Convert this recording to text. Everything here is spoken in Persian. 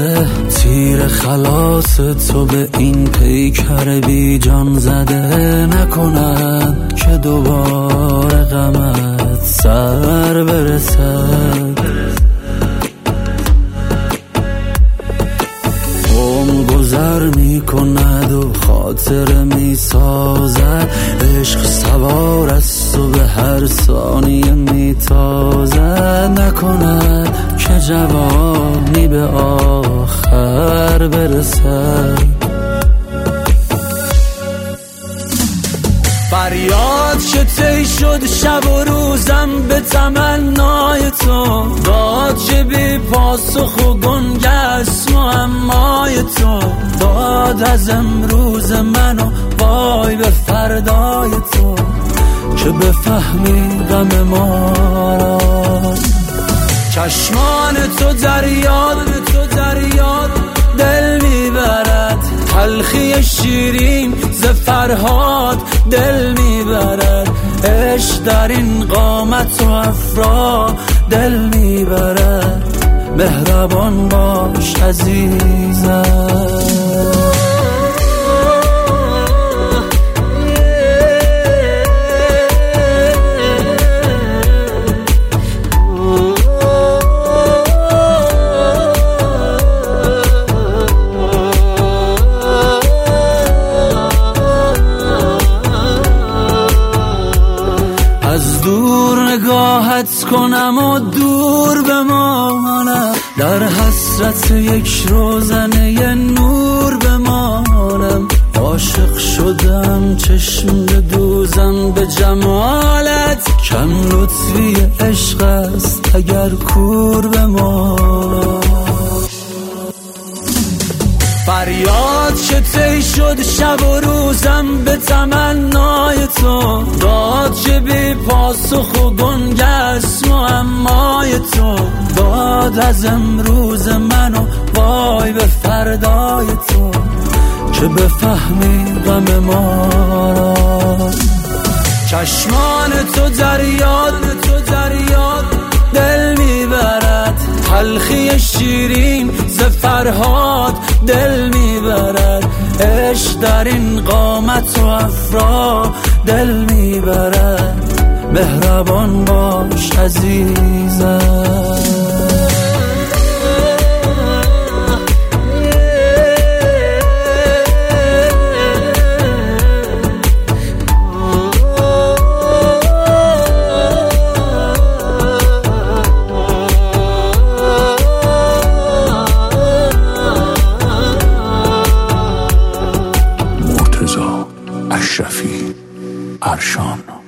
زده، تیر خلاص تو به این پیکر بی جان زده، نکند که دوباره غمت سر برسد. گذر می کند و خاطر می سازد، عشق سوار است و به هر ثانیه می تازد، نکند که جوانی به آخر برسد. فریاد که طی شد شب و روزم به تمنای تو، داد که بی پاسخ و گنگست معمای تو، داد از امروز منو وای به فردای تو، که بفهمی غم ما را. چشمان تو دریاد دل میبرد، تلخی شیرین ز فرهاد دل میبرد، عشق در این قامت و افرا دل میبرد، مهربان باش عزیزم. از دور نگاهت کنم و دور بمانم، در حسرت یک روزنه نور بمانم، عاشق شدم چشم بدوزم به جمالت، کم لطفی عشق است اگر کور بمانم. فریاد که طی شد شب و روزم به تمنای تو، داد که بی پاسخ و گنگست معمای تو، داد از امروز منو وای به فردای تو، که بفهمی غم ما را. چشمان تو دریاد دل میبرد، تلخی شیرین ز فرهاد دل میبرد، عشق در این قامت و افرا دل میبرد، مهربان باش عزیزم. اشرفی ارشان.